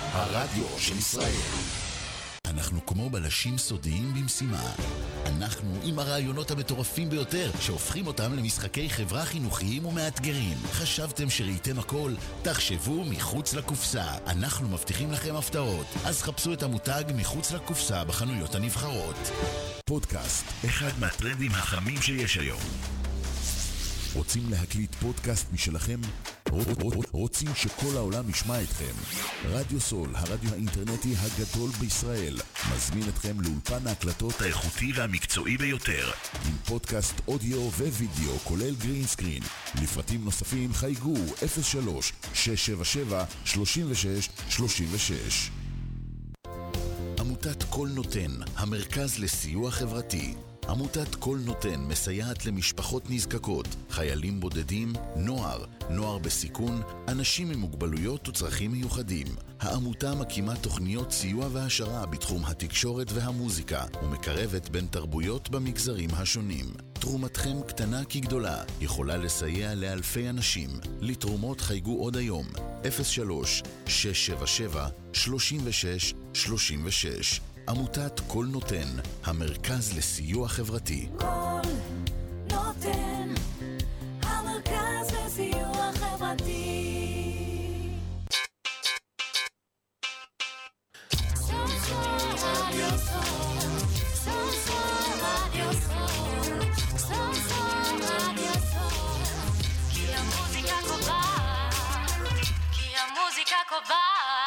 הרדיו של ישראל. אנחנו כמו בלשים סודיים במשימה. אנחנו עם הרעיונות המטורפים ביותר שהופכים אותם למשחקי חברה חינוכיים ומאתגרים. חשבתם שראיתם הכל? תחשבו מחוץ לקופסה. אנחנו מבטיחים לכם הפתעות. אז חפשו את המותג מחוץ לקופסה בחנויות הנבחרות. פודקאסט, אחד מהטרנדים החמים שיש היום. רוצים להקליט פודקאסט משלכם? רוצים שכל העולם ישמע אתכם? רדיו סול, הרדיו האינטרנטי הגדול בישראל, מזמין אתכם לאולפן ההקלטות האיכותי והמקצועי ביותר, עם פודקאסט אודיו ווידאו כולל גרין סקרין. לפרטים נוספים חייגו 03-677-3636. עמותת כל נותן, המרכז לסיוע חברתי. עמותת כל נותן מסייעת למשפחות נזקקות, חיילים בודדים, נוער בסיכון, אנשים עם מוגבלויות וצרכים מיוחדים. העמותה מקימה תוכניות סיוע והשרה בתחום התקשורת והמוזיקה, ומקרבת בין תרבויות במגזרים השונים. תרומתכם קטנה כגדולה, יכולה לסייע לאלפי אנשים. לתרומות חייגו עוד היום, 03-677-3636. עמותת כל נותן, המרכז לסיוע חברתי. כל נותן, המרכז לסיוע חברתי. כי המוזיקה קובעת.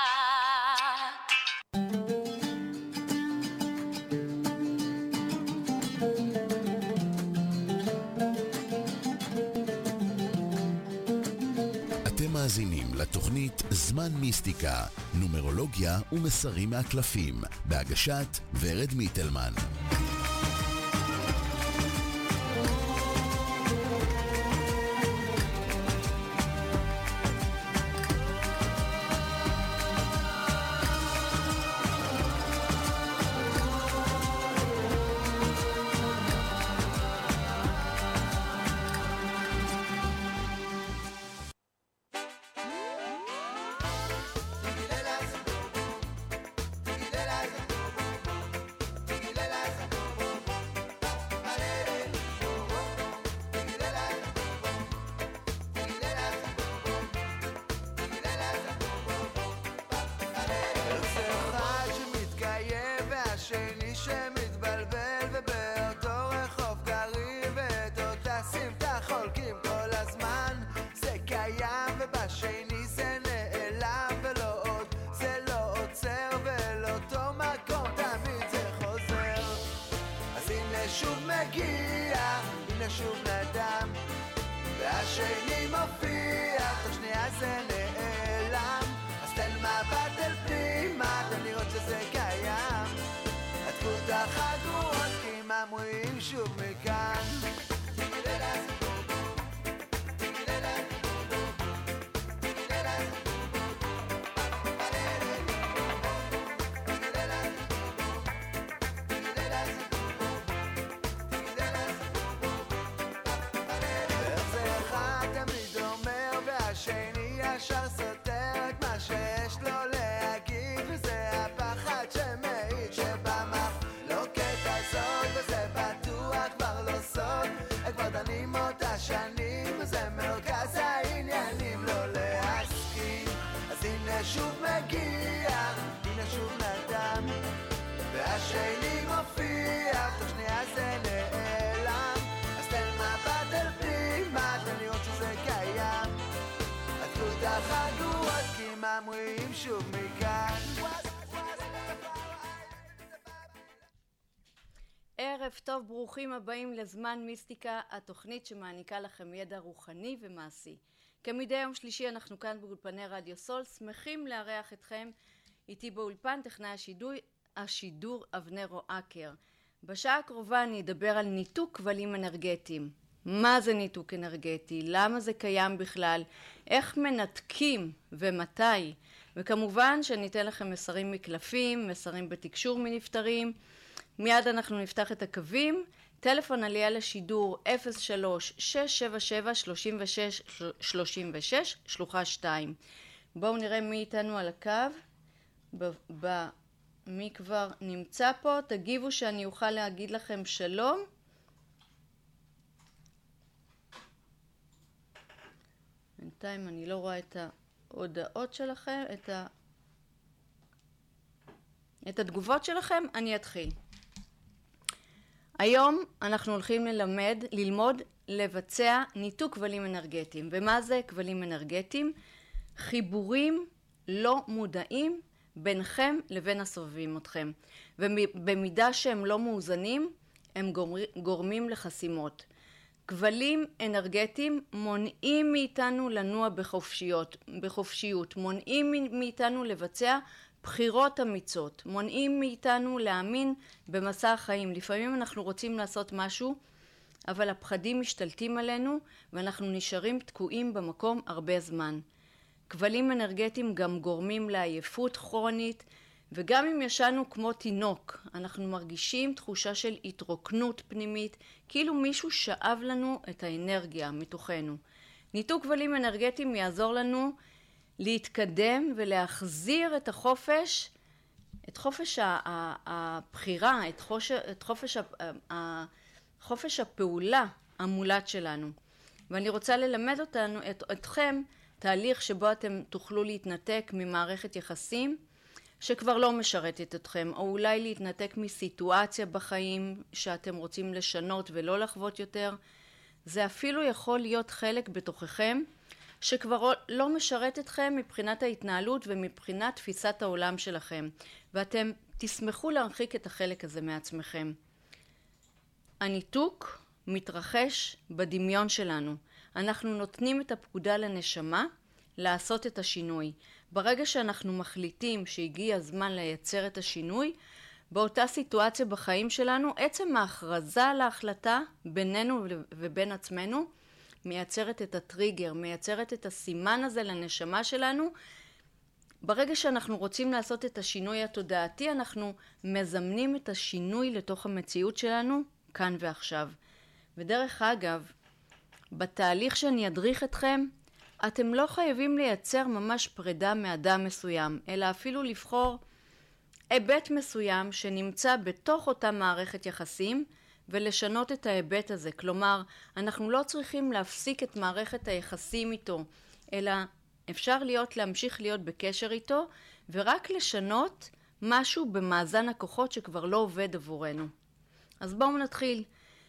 מאזינים לתוכנית זמן מיסטיקה, נומרולוגיה ומסרים מהקלפים, בהגשת ורד מיטלמן. והשני מופיע, תוך שנייה זה נעלם. אז תן מבט אל פנימה, תן לראות שזה קיים. עטפו את החגורות כי הם אמורים שוב מכאן. ישר סותר את מה שיש לו להגיד, וזה הפחד שמעיד שבמחלוקת הזאת, וזה בטוח כבר לא סוד, הם כבר דנים אותה שנים, וזה מרכז העניינים לא להסכים. אז הנה שוב מגיע, הנה שוב נדם, והשני מופיע, תוך שנייה זה נעלם. אז תן מבט אל פנימה, תן לראות שזה קיים. עטפו את החגורות כי הם אמורים שוב מכאן. ערב טוב, ברוכים הבאים לזמן מיסטיקה, התוכנית שמעניקה לכם ידע רוחני ומעשי. כמדי יום שלישי אנחנו כאן באולפני רדיו סול, שמחים לארח אתכם. איתי באולפן טכנאי השידור אבנר רועקר. בשעה הקרובה אני אדבר על ניתוק כבלים אנרגטיים. מה זה ניתוק אנרגטי? למה זה קיים בכלל? איך מנתקים ומתי? וכמובן שאני אתן לכם מסרים מקלפים, מסרים בתקשור מנפטרים. מיד אנחנו נפתח את הקווים. טלפון עלייה לשידור 03-677-3636, שלוחה 2. בואו נראה מי איתנו על הקו. מי כבר נמצא פה? תגיבו שאני אוכל להגיד לכם שלום. בינתיים אני לא רואה את ההודעות שלכם, את התגובות שלכם. אני אתחיל. היום אנחנו הולכים ללמוד לבצע ניתוק כבלים אנרגטיים. ומה זה כבלים אנרגטיים? חיבורים לא מודעים ביניכם לבין הסובבים אתכם. ובמידה שהם לא מאוזנים, הם גורמים לחסימות. כבלים אנרגטיים מונעים מאיתנו לנוע בחופשיות, מונעים מאיתנו לבצע בחירות אמיצות, מונעים מאיתנו להאמין במסע החיים. לפעמים אנחנו רוצים לעשות משהו, אבל הפחדים משתלטים עלינו ואנחנו נשארים תקועים במקום הרבה זמן. כבלים אנרגטיים גם גורמים לעייפות כרונית, וגם אם ישנו כמו תינוק, אנחנו מרגישים תחושה של התרוקנות פנימית, כאילו מישהו שאב לנו את האנרגיה מתוכנו. ניתוק כבלים אנרגטיים יעזור לנו להתקדם ולהחזיר את חופש הבחירה, את חופש הפעולה המולט שלנו. ואני רוצה ללמד אתכם תהליך שבו אתם תוכלו להתנתק ממערכת יחסים שכבר לא משרתת אתכם, או אולי להתנתק מסיטואציה בחיים שאתם רוצים לשנות ולא לחוות יותר. זה אפילו יכול להיות חלק בתוככם שכבר לא משרת אתכם מבחינת ההתנהלות ומבחינת תפיסת העולם שלכם, ואתם תשמחו להרחיק את החלק הזה מעצמכם. הניתוק מתרחש בדמיון שלנו. אנחנו נותנים את הפקודה לנשמה לעשות את השינוי. ברגע שאנחנו מחליטים שהגיע הזמן לייצר את השינוי, באותה סיטואציה בחיים שלנו, עצם ההכרזה על ההחלטה בינינו ובין עצמנו, מייצרת את הטריגר, מייצרת את הסימן הזה לנשמה שלנו. ברגע שאנחנו רוצים לעשות את השינוי התודעתי, אנחנו מזמנים את השינוי לתוך המציאות שלנו, כאן ועכשיו. ודרך אגב, בתהליך שאני אדריך אתכם, אתם לא חייבים לייצר ממש פרידה מאדם מסוים, אלא אפילו לבחור היבט מסוים שנמצא בתוך אותה מערכת יחסים, ולשנות את ההיבט הזה. כלומר, אנחנו לא צריכים להפסיק את מערכת היחסים איתו, אלא אפשר להמשיך להיות בקשר איתו, ורק לשנות משהו במאזן הכוחות שכבר לא עובד עבורנו. אז בואו נתחיל.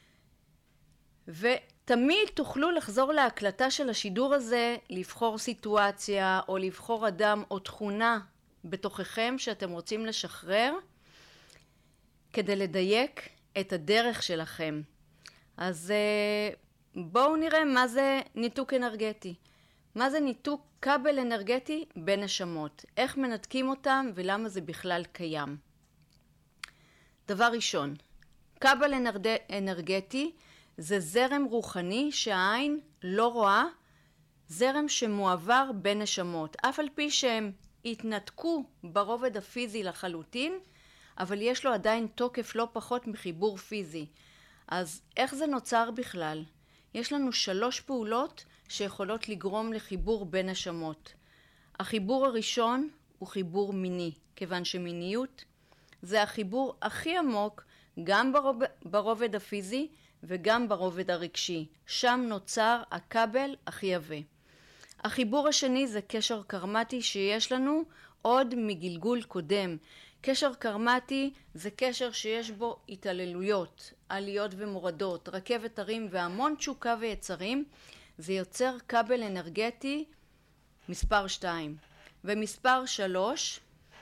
ותמיד תוכלו לחזור להקלטה של השידור הזה, לבחור סיטואציה או לבחור אדם או תכונה בתוככם שאתם רוצים לשחרר, כדי לדייק את הדרך שלכם. אז בואו נראה מה זה ניתוק אנרגטי. מה זה ניתוק כבל אנרגטי בין נשמות? איך מנתקים אותם ולמה זה בכלל קיים? דבר ראשון, כבל אנרגטי זה זרם רוחני שהעין לא רואה, זרם שמועבר בין נשמות. אף על פי שהם התנתקו ברובד הפיזי לחלוטין, אבל יש לו עדיין תוקף לא פחות מחיבור פיזי. אז איך זה נוצר בכלל? יש לנו 3 פעולות שיכולות לגרום לחיבור בין נשמות. החיבור הראשון הוא חיבור מיני, כיוון שמיניות זה החיבור הכי עמוק גם ברובד הפיזי וגם ברובד הרגשי. שם נוצר הכבל הכי עבה. החיבור השני זה קשר קרמטי שיש לנו עוד מגלגול קודם. קשר קרמטי זה קשר שיש בו התעללויות, עליות ומורדות, רכבת הרים והמון תשוקה ויצרים. זה יוצר כבל אנרגטי מספר 2. ומספר 3,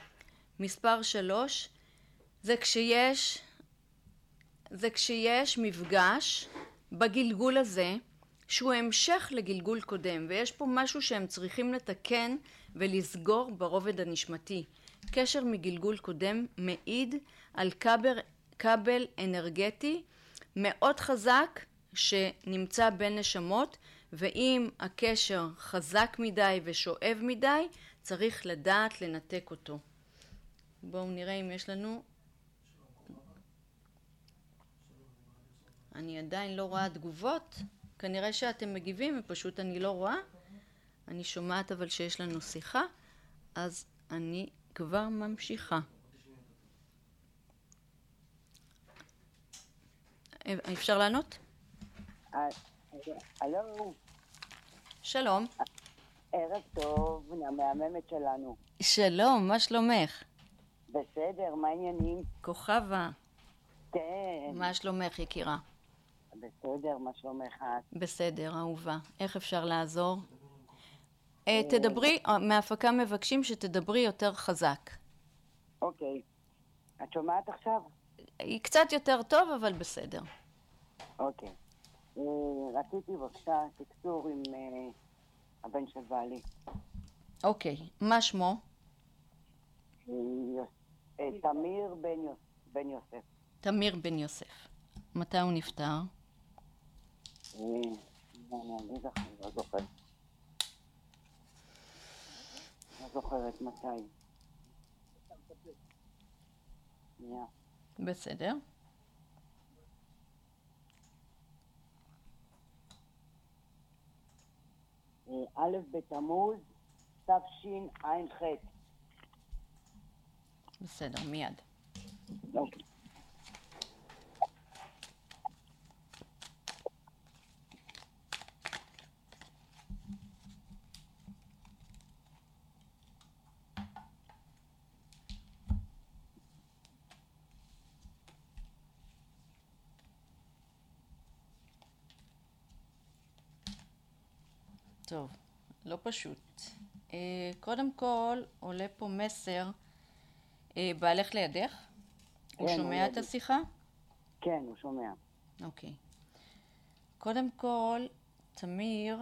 זה כשיש מפגש בגלגול הזה שהוא המשך לגלגול קודם, ויש פה משהו שהם צריכים לתקן ולסגור ברובד הנשמתי. קשר מגלגול קודם מעיד על כבל אנרגטי מאוד חזק שנמצא בין נשמות, ואם הקשר חזק מדי ושואב מדי, צריך לדעת לנתק אותו. בואו נראה אם יש לנו... אני עדיין לא רואה תגובות. כנראה שאתם מגיבים ופשוט אני לא רואה. אני שומעת אבל שיש לנו שיחה, אז אני כבר ממשיכה. אפשר לענות? הלו, שלום. ערב טוב, המהממת שלנו. שלום, מה שלומך? בסדר, מה העניינים? כוכבה, כן, מה שלומך יקירה? בסדר, מה שלומך את? בסדר, אהובה. איך אפשר לעזור? תדברי, מההפקה מבקשים שתדברי יותר חזק. אוקיי. את שומעת עכשיו? היא קצת יותר טוב, אבל בסדר. אוקיי. רציתי בבקשה תקצור עם הבן של בעלי. אוקיי, מה שמו? תמיר בן יוסף. תמיר בן יוסף. מתי הוא נפטר? אני לא זוכרת. לא זוכרת מתי. בסדר. א' בתמוז תשע"ח. בסדר, מיד. אוקיי. טוב, לא פשוט. קודם כל, עולה פה מסר. בעלך לידך? הוא שומע את השיחה? כן, הוא שומע. אוקיי. קודם כל, תמיר,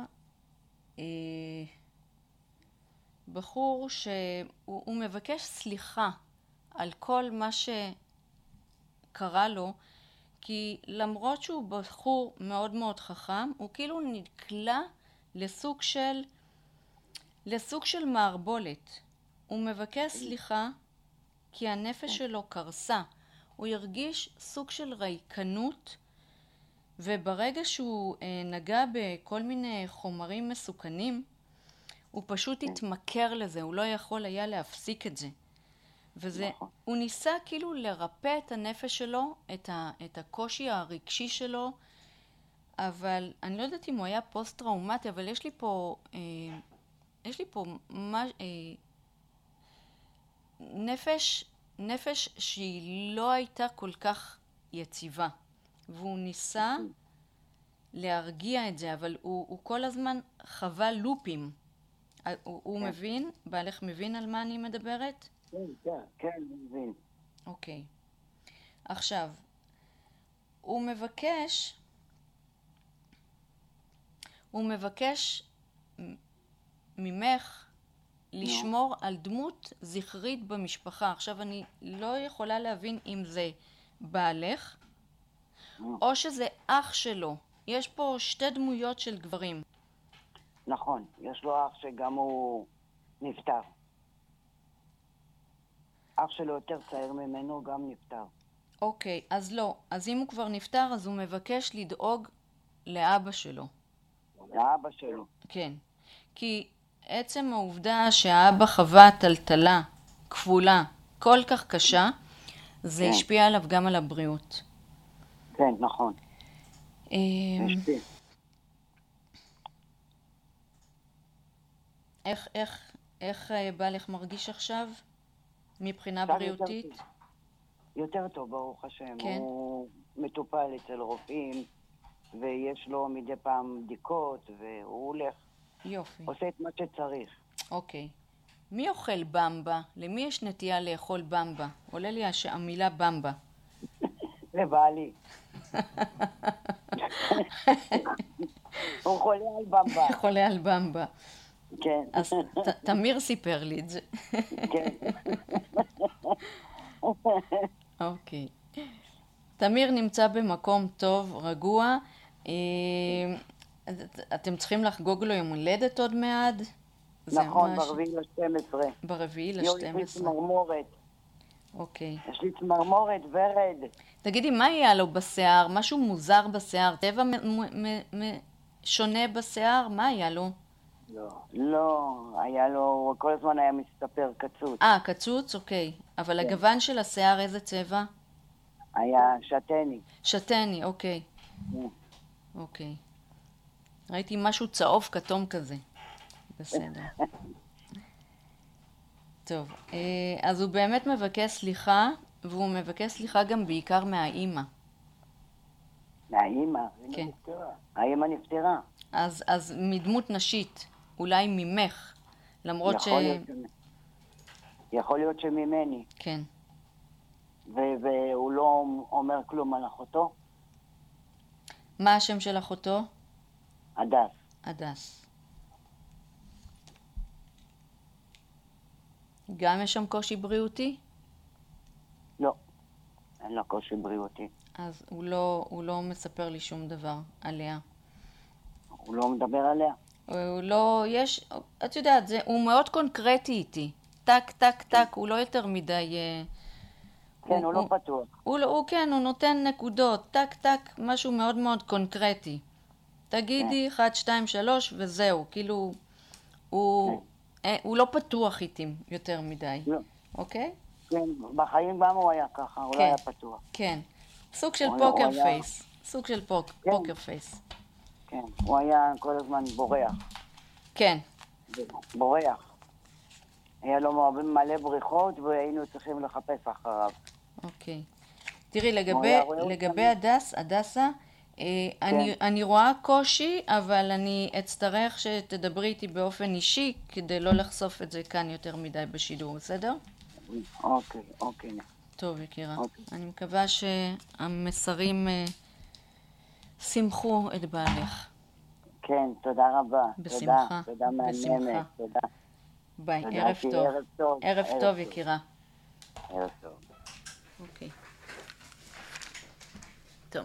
בחור שהוא מבקש סליחה על כל מה שקרה לו, כי למרות שהוא בחור מאוד מאוד חכם, הוא כאילו נקלע לסוג של מערבולת. הוא מבקש סליחה כי הנפש שלו קרסה. הוא ירגיש סוג של ריקנות, וברגע שהוא נגע בכל מיני חומרים מסוכנים, הוא פשוט התמכר לזה, הוא לא יכול היה להפסיק את זה. וזה, הוא ניסה כאילו לרפא את הנפש שלו, את הקושי הרגשי שלו, אבל אני לא יודעת אם הוא היה פוסט-טראומטי, אבל יש לי פה נפש שהיא לא הייתה כל כך יציבה. והוא ניסה להרגיע את זה, אבל הוא כל הזמן חווה לופים. הוא מבין? בעלך מבין על מה אני מדברת? כן, מבין. אוקיי. עכשיו, הוא מבקש ממך לשמור על דמות זכרית במשפחה. עכשיו, אני לא יכולה להבין אם זה בעלך, או שזה אח שלו. יש פה שתי דמויות של גברים. נכון, יש לו אח שגם הוא נפטר. אח שלו יותר צעיר ממנו גם נפטר. אוקיי, אז לא. אז אם הוא כבר נפטר, אז הוא מבקש לדאוג לאבא שלו. לאבא שלו. כן. כי עצם העובדה שהאבא חווה טלטלה כפולה כל כך קשה, זה השפיע עליו גם על הבריאות. כן, נכון. השפיע. איך בעלך מרגיש עכשיו מבחינה בריאותית? יותר טוב, ברוך השם. כן. הוא מטופל אצל רופאים, ויש לו מדי פעם בדיקות, והוא הולך. יופי. עושה את מה שצריך. אוקיי. מי אוכל במבה? למי יש נטייה לאכול במבה? עולה לי המילה במבה. לבעלי. הוא חולה על במבה. חולה על במבה. כן. אז תמיר סיפר לי את זה. כן. אוקיי. תמיר נמצא במקום טוב, רגוע. אתם צריכים לחגוג לו יום הולדת עוד מעט? נכון, ב4/12. ב4/12. יש לי צמרמורת. אוקיי. יש לי צמרמורת ורד. תגידי, מה היה לו בשיער? משהו מוזר בשיער? טבע שונה בשיער? מה היה לו? לא, היה לו, כל הזמן היה מסתפר קצוץ. קצוץ? אוקיי. אבל הגוון של השיער איזה צבע? היה שתני. שתני, אוקיי. אוקיי. ראיתי משהו צהוב כתום כזה. בסדר. טוב, אז הוא באמת מבקש סליחה, והוא מבקש סליחה גם בעיקר מהאימא. מהאימא? כן. האימא נפטרה. אז מדמות נשית, אולי ממך, למרות יכול להיות שממני. כן. והוא לא אומר כלום על אחותו? מה השם של אחותו? הדס. הדס. גם יש שם קושי בריאותי? לא, אין לו קושי בריאותי. אז הוא לא מספר לי שום דבר עליה. הוא לא מדבר עליה? הוא לא, את יודעת, הוא מאוד קונקרטי איתי. טק, טק, טק, הוא לא יותר מדי... כן, הוא לא פתוח. כן, הוא נותן נקודות, טק, טק, משהו מאוד מאוד קונקרטי. תגידי 1, 2, 3 וזהו, כאילו, הוא לא פתוח איתי יותר מדי. לא. אוקיי? כן, בחיים גם הוא היה ככה, הוא לא היה פתוח. כן, סוג של פוקר פייס. סוג של פוקר פייס. כן, הוא היה כל הזמן בורח. כן. בורח. היה לו מלא בריחות והיינו צריכים לחפש אחריו. אוקיי. תראי, לגבי הדסה, אני רואה קושי, אבל אני אצטרך שתדברי איתי באופן אישי, כדי לא לחשוף את זה כאן יותר מדי בשידור, בסדר? אוקיי. טוב, יקירה. אני מקווה שהמסרים שמחו את בעלך. כן, תודה רבה. בשמחה. תודה מהממת. תודה. ביי, ערב טוב. ערב טוב, יקירה. ערב טוב. אוקיי. טוב.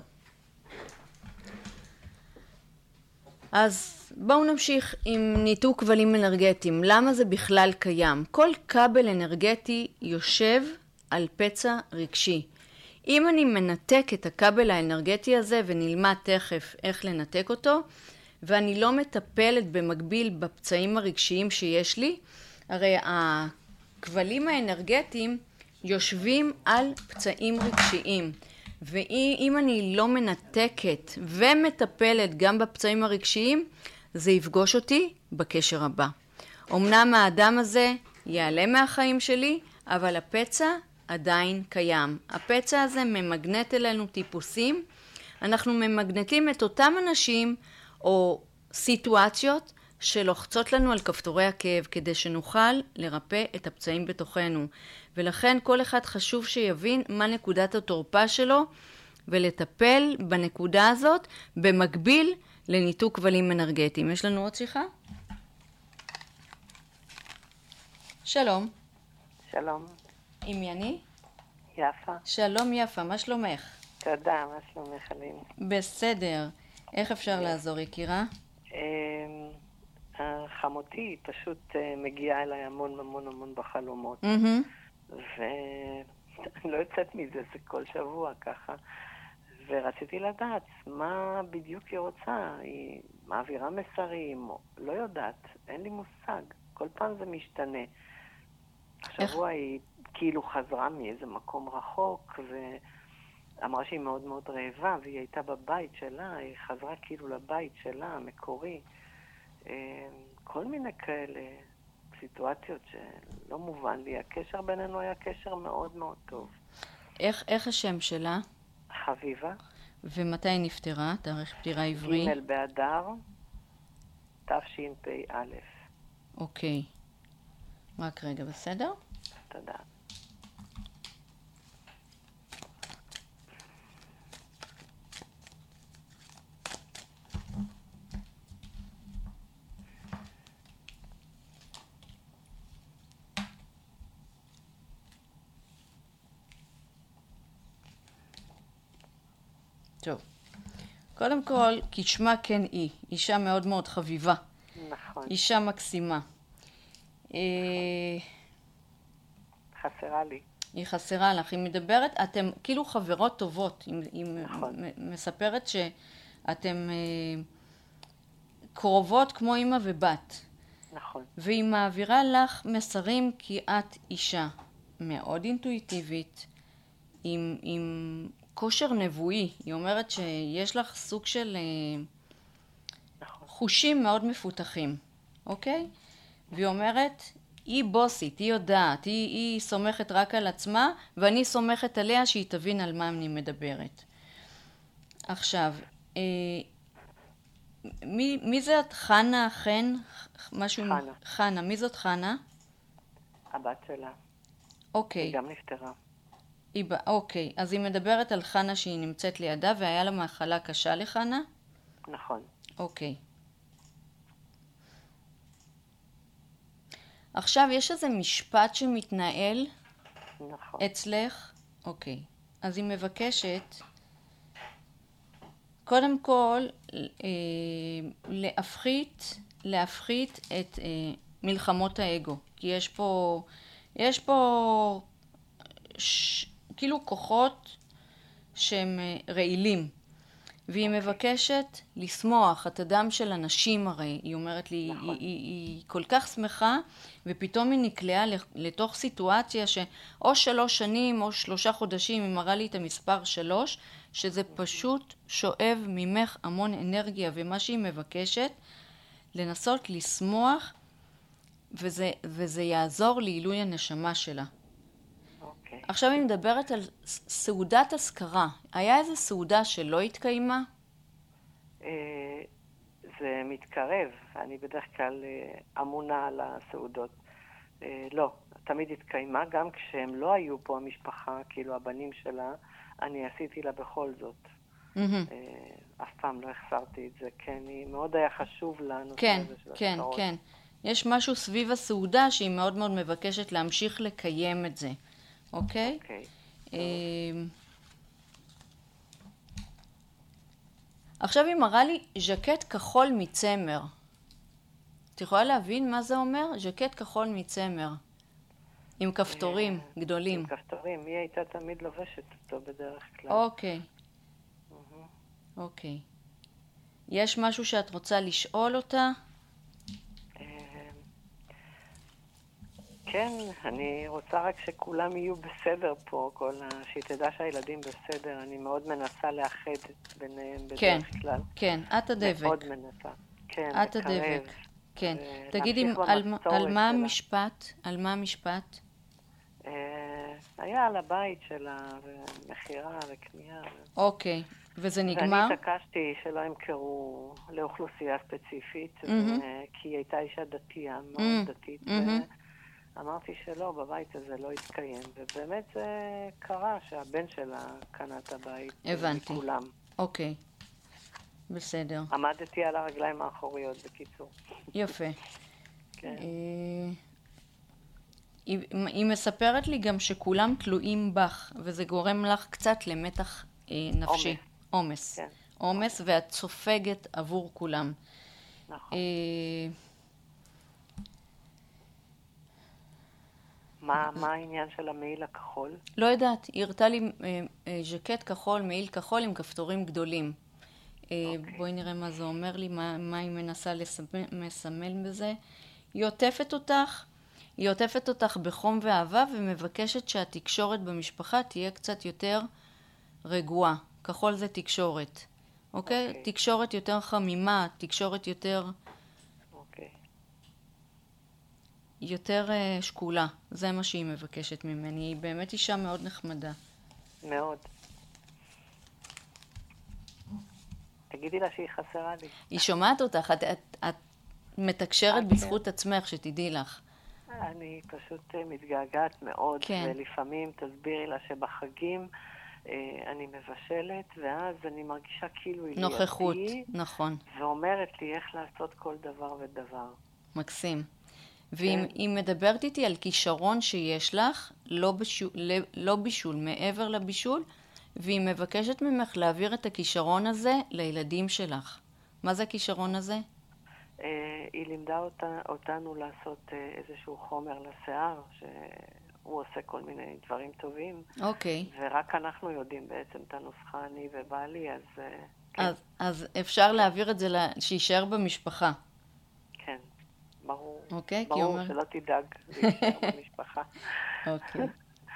אז בואו נמשיך עם ניתוק כבלים אנרגטיים. למה זה בכלל קיים? כל כבל אנרגטי יושב על פצע רגשי. אם אני מנתק את הכבל האנרגטי הזה, ונלמד תכף איך לנתק אותו, ואני לא מטפלת במקביל בפצעים הרגשיים שיש לי, הרי הכבלים האנרגטיים יושבים על פצעים רגשיים. ואם אני לא מנתקת ומטפלת גם בפצעים הרגשיים, זה יפגוש אותי בקשר הבא. אמנם האדם הזה ייעלם מהחיים שלי, אבל הפצע עדיין קיים. הפצע הזה ממגנט אלינו טיפוסים. אנחנו ממגנטים את אותם אנשים או סיטואציות שלוחצות לנו על כפתורי הכאב, כדי שנוכל לרפא את הפצעים בתוכנו. ולכן כל אחד חשוב שיבין מה נקודת התורפה שלו, ולטפל בנקודה הזאת במקביל לניתוק כבלים אנרגטיים. יש לנו עוד שיחה? שלום. שלום. עם יני? יפה. שלום יפה, מה שלומך? תודה, מה שלומך אלים? בסדר. איך אפשר לעזור, יקירה? חמותי פשוט מגיעה אליי המון בחלומות. ואני לא יוצאת מזה, זה כל שבוע ככה. ורציתי לדעת מה בדיוק היא רוצה. היא מעבירה מסרים, לא יודעת, אין לי מושג. כל פעם זה משתנה. השבוע היא כאילו חזרה מאיזה מקום רחוק, ואמרה שהיא מאוד מאוד רעבה, והיא הייתה בבית שלה, היא חזרה כאילו לבית שלה, המקורי. כל מיני כאלה סיטואציות שלא מובן לי. הקשר בינינו היה קשר מאוד מאוד טוב. איך השם שלה? חביבה. ומתי היא נפטרה? תאריך פטירה עברי? ג' באדר, תשפ"א. אוקיי. רק רגע, בסדר? תודה. טוב. קודם כל, כשמה כן היא. אישה מאוד מאוד חביבה. נכון. אישה מקסימה. חסרה לי. היא חסרה לך. היא מדברת, אתם כאילו חברות טובות. היא נכון. מספרת שאתם קרובות כמו אמא ובת. נכון. והיא מעבירה לך מסרים כי את אישה מאוד אינטואיטיבית, עם כושר נבואי. היא אומרת שיש לך סוג של נכון. חושים מאוד מפותחים, אוקיי? והיא אומרת, היא בוסית, היא יודעת, היא סומכת רק על עצמה, ואני סומכת עליה שהיא תבין על מה אני מדברת. עכשיו, מי זאת חנה, חן? משהו... חנה. חנה, מי זאת חנה? הבת שלה. אוקיי. היא גם נפטרה. אוקיי, אז היא מדברת על חנה שהיא נמצאת לידה, והיה לה מחלה קשה לחנה? נכון. אוקיי. עכשיו, יש איזה משפט שמתנהל נכון. אצלך? אוקיי. אז היא מבקשת, קודם כל, להפחית את מלחמות האגו. כי יש פה כאילו כוחות שהם רעילים. והיא מבקשת לשמוח, את הדם של אנשים הרי, היא אומרת לי, נכון. היא כל כך שמחה, ופתאום היא נקלעה לתוך סיטואציה שאו 3 שנים או 3 חודשים, היא מראה לי את המספר 3, שזה פשוט שואב ממך המון אנרגיה, ומה שהיא מבקשת, לנסות לשמוח, וזה יעזור לעילוי הנשמה שלה. אוקיי. עכשיו היא מדברת על סעודת הזכרה. היה איזה סעודה שלא התקיימה? זה מתקרב. אני בדרך כלל אמונה על הסעודות. לא, תמיד התקיימה. גם כשהם לא היו פה המשפחה, כאילו הבנים שלה, אני עשיתי לה בכל זאת. אף פעם לא החסרתי את זה. כן, מאוד היה חשוב לנו. כן, כן, כן. יש משהו סביב הסעודה שהיא מאוד מאוד מבקשת להמשיך לקיים את זה. אוקיי? אוקיי. עכשיו היא מראה לי ז'קט כחול מצמר. את יכולה להבין מה זה אומר? ז'קט כחול מצמר. עם כפתורים גדולים. עם כפתורים. היא הייתה תמיד לובשת אותו בדרך כלל. אוקיי. אוקיי. יש משהו שאת רוצה לשאול אותה? כן, אני רוצה רק שכולם יהיו בסדר פה, שהיא תדע שהילדים בסדר. אני מאוד מנסה לאחד ביניהם בדרך כלל. כן, את הדבק. מאוד מנסה. כן, את הדבק. כן. תגידי, על מה המשפט? על מה המשפט? היה על הבית שלה, ומחירה וקנייה. אוקיי. וזה נגמר? ואני התעקשתי שלא ימכרו לאוכלוסייה ספציפית, כי היא הייתה אישה דתייה, מאוד דתית. אמרתי שלא, בבית הזה לא יתקיים, ובאמת זה קרה שהבן שלה קנה את הבית. הבנתי. כולם. אוקיי. בסדר. עמדתי על הרגליים האחוריות, בקיצור. יפה. כן. היא מספרת לי גם שכולם תלויים בך, וזה גורם לך קצת למתח נפשי. עומס. כן. עומס, ואת סופגת עבור כולם. נכון. מה העניין של המעיל הכחול? לא יודעת, היא הראתה לי ז'קט כחול, מעיל כחול עם כפתורים גדולים. בואי נראה מה זה אומר לי, מה היא מנסה לסמל בזה. היא עוטפת אותך בחום ואהבה, ומבקשת שהתקשורת במשפחה תהיה קצת יותר רגועה. כחול זה תקשורת. אוקיי? תקשורת יותר חמימה, תקשורת יותר שקולה. זה מה שהיא מבקשת ממני. היא באמת אישה מאוד נחמדה. מאוד. תגידי לה שהיא חסרה לי. היא שומעת אותך. את מתקשרת בזכות עצמך, שתדעי לך. אני פשוט מתגעגעת מאוד. כן. ולפעמים תסבירי לה שבחגים אני מבשלת, ואז אני מרגישה כאילו היא נוכחות, לידי, נכון. ואומרת לי איך לעשות כל דבר ודבר. מקסים. והיא מדברת איתי על כישרון שיש לך, לא בישול, מעבר לבישול, והיא מבקשת ממך להעביר את הכישרון הזה לילדים שלך. מה זה הכישרון הזה? היא לימדה אותנו לעשות איזשהו חומר לשיער, שהוא עושה כל מיני דברים טובים. אוקיי. ורק אנחנו יודעים בעצם את הנוסחה, אני ובעלי, אז... כן. אז אפשר להעביר את זה שישאר במשפחה. כן, ברור. אוקיי? ברור, שלא תדאג, להישאר במשפחה. אוקיי.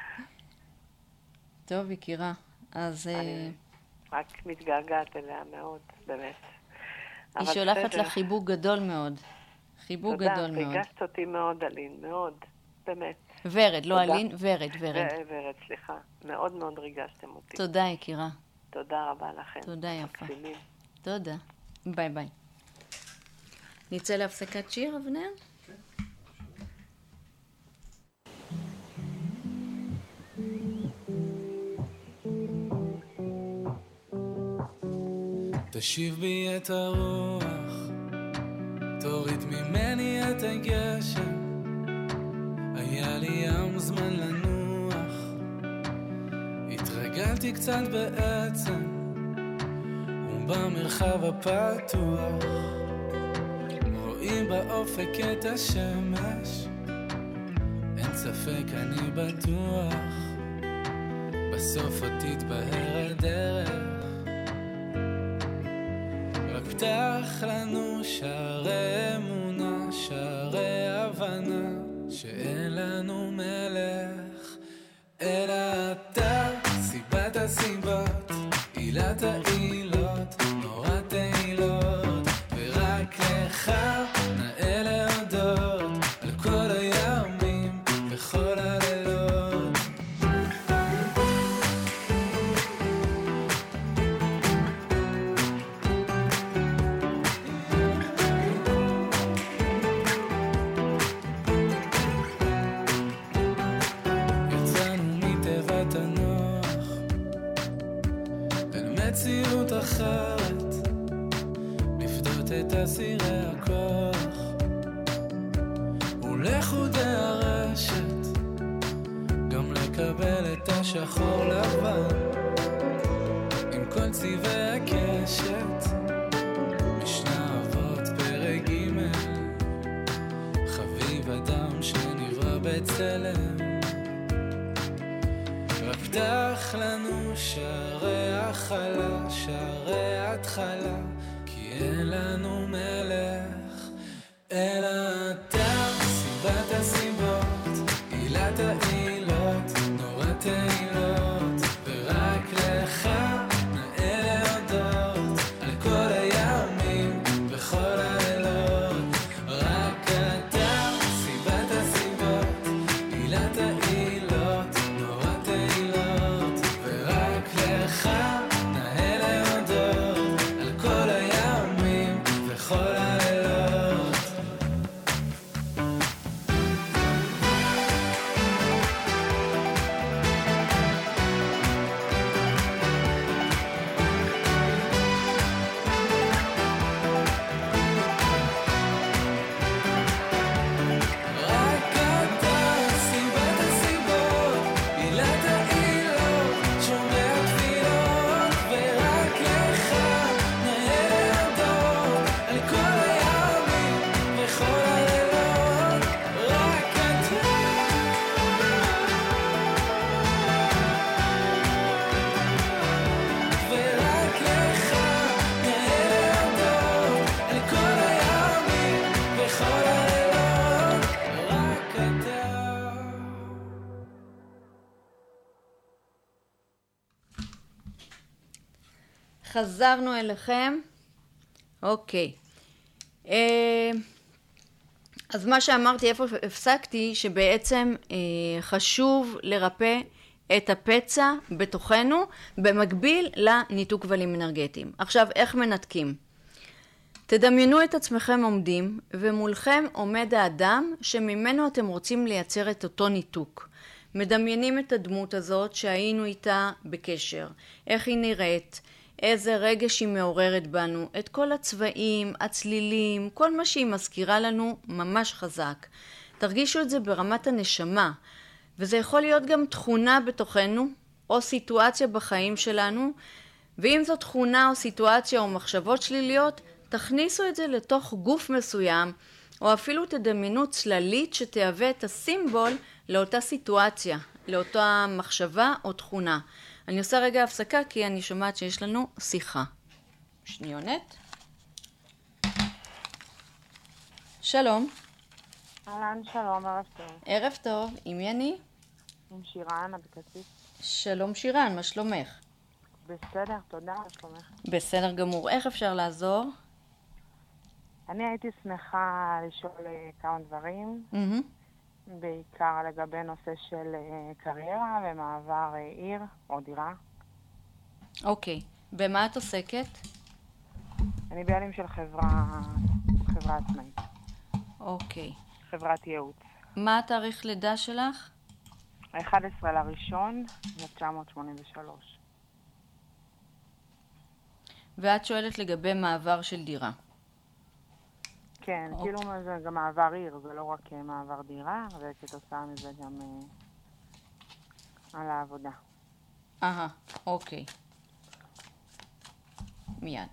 טוב, יקירה. אז... אני רק מתגעגעת אליה מאוד, באמת. היא שולחת לך חיבוק גדול מאוד. חיבוק גדול מאוד. תודה, ריגשת אותי מאוד, אלין, מאוד, באמת. ורד, לא אלין, ורד. ורד, סליחה. מאוד מאוד ריגשתם אותי. תודה, יקירה. תודה רבה לכם. תודה יפה. מקסימים. תודה. ביי ביי. נצא להפסקת שיר, אבנר? תשיב בי את הרוח, תוריד ממני את הגשם, היה לי ים זמן לנוח, התרגלתי קצת בעצם, ובמרחב הפתוח, רואים באופק את השמש, אין ספק אני בטוח, בסוף עוד תתבהר הדרך, פתח לנו שערי אמונה, שערי הבנה, שאין לנו מלך, אלא אתה, סיבת הסיבות, עילת העילות, נורת העילות, ורק לך נאה להודות, על כל הימים וכל הלילות. מציאות אחרת, לפדות את אסירי הכוח ולחודי הרשת, גם לקבל את השחור לבן עם כל צבעי הקשת. משנה אבות פרק ג', חביב אדם שנברא בצלם, פתח לנו שערי החלה, שערי התחלה, כי אין לנו מלך, אלא אתה, סיבת הסיבות, עילת העילות, נורת העילות, ורק לך נאה להודות, על כל הימים וכל הלילות, רק אתה, סיבת הסיבות, עילת העילות, נורת העילות, ורק לך נאה להודות, על כל הימים וכל הלילות. רק אתה, סיבת הסיבות, עילת העילות, שומע תפילות, ורק לך נאה להודות, על כל הימים וכל הלילות. רק אתה, ורק לך נאה להודות, על כל הימים וכל הלילות. רק אתה. חזרנו אליכם. אוקיי. אז מה שאמרתי, איפה הפסקתי, שבעצם חשוב לרפא את הפצע בתוכנו, במקביל לניתוק כבלים אנרגטיים. עכשיו, איך מנתקים? תדמיינו את עצמכם עומדים, ומולכם עומד האדם שממנו אתם רוצים לייצר את אותו ניתוק. מדמיינים את הדמות הזאת שהיינו איתה בקשר, איך היא נראית, איזה רגש היא מעוררת בנו, את כל הצבעים, הצלילים, כל מה שהיא מזכירה לנו ממש חזק. תרגישו את זה ברמת הנשמה, וזה יכול להיות גם תכונה בתוכנו, או סיטואציה בחיים שלנו, ואם זו תכונה או סיטואציה או מחשבות שליליות, תכניסו את זה לתוך גוף מסוים, או אפילו תדמיינו צללית שתהווה את הסימבול לאותה סיטואציה, לאותה מחשבה או תכונה. אני עושה רגע הפסקה כי אני שומעת שיש לנו שיחה. שניונת. שלום. אהלן, שלום, ערב טוב. ערב טוב, עם מי אני? עם שירן, אבקסיס. שלום שירן, מה שלומך? בסדר, תודה, מה שלומך? בסדר גמור, איך אפשר לעזור? אני הייתי שמחה לשאול כמה דברים, בעיקר לגבי נושא של קריירה ומעבר עיר או דירה. אוקיי, במה את עוסקת? אני בעלים של חברה עצמאית, אוקיי. חברת ייעוץ. מה התאריך לידה שלך? 11/1/1983. ואת שואלת לגבי מעבר של דירה. כן, כאילו זה גם מעבר עיר, זה לא רק מעבר דירה, וכתוצאה מזה גם על העבודה. אוקיי. מיד.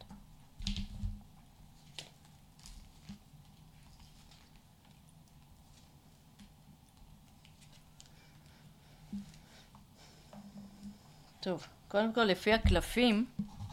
טוב, קודם כל לפי הקלפים,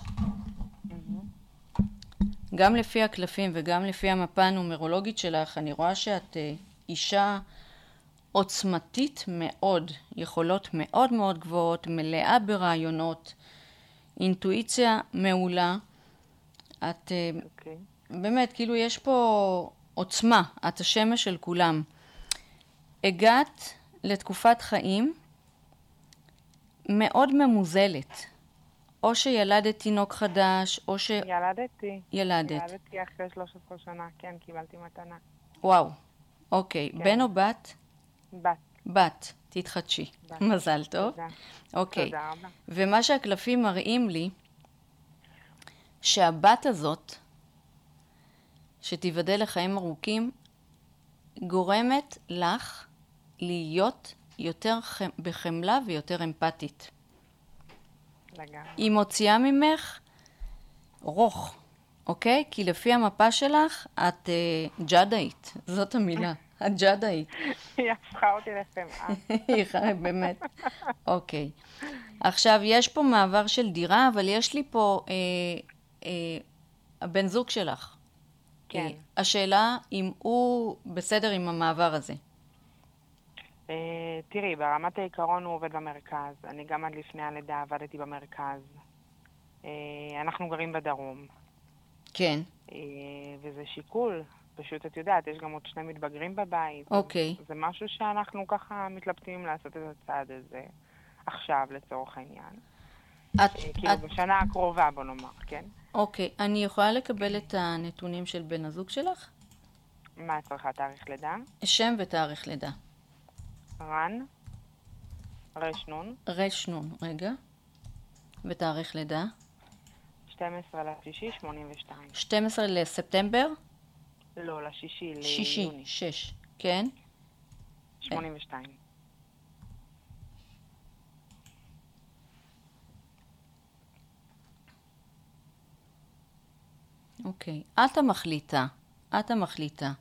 גם לפי הקלפים וגם לפי המפה הנומרולוגית שלך, אני רואה שאת אישה עוצמתית מאוד, יכולות מאוד מאוד גבוהות, מלאה ברעיונות, אינטואיציה מעולה. את באמת, כאילו יש פה עוצמה, את השמש של כולם. הגעת לתקופת חיים מאוד ממוזלת. או שילדת תינוק חדש, או ש... ילדת. ילדתי אחרי 13 שנה, כן, קיבלתי מתנה. וואו, אוקיי. כן. בן או בת? בת. בת, תתחדשי. בת. מזל טוב. תודה. אוקיי. תודה רבה. ומה שהקלפים מראים לי, שהבת הזאת, שתיבדל לחיים ארוכים, גורמת לך להיות יותר בחמלה ויותר אמפתית. לגמרי. היא מוציאה ממך רוך, אוקיי? כי לפי המפה שלך, את ג'אדאית, זאת המילה, את ג'אדאית. היא הפכה אותי לחמאה. באמת. אוקיי. עכשיו, יש פה מעבר של דירה, אבל יש לי פה הבן זוג שלך. כן. השאלה אם הוא בסדר עם המעבר הזה. תראי, ברמת העיקרון הוא עובד במרכז. אני גם עד לפני הלידה עבדתי במרכז. אנחנו גרים בדרום. כן. וזה שיקול. פשוט את יודעת, יש גם עוד 2 מתבגרים בבית. אוקיי. זה משהו שאנחנו ככה מתלבטים לעשות את הצעד הזה עכשיו לצורך העניין. כאילו בשנה הקרובה, בוא נאמר, כן? אוקיי. אני יכולה לקבל את הנתונים של בן הזוג שלך? מה את צריכה? תאריך לידה? שם ותאריך לידה. רן, רשנון. רשנון, רגע. ותאריך לידה? 12/6/82. 12 לספטמבר? לא, ליוני. שישי, 6, כן? 82. אוקיי. את המחליטה.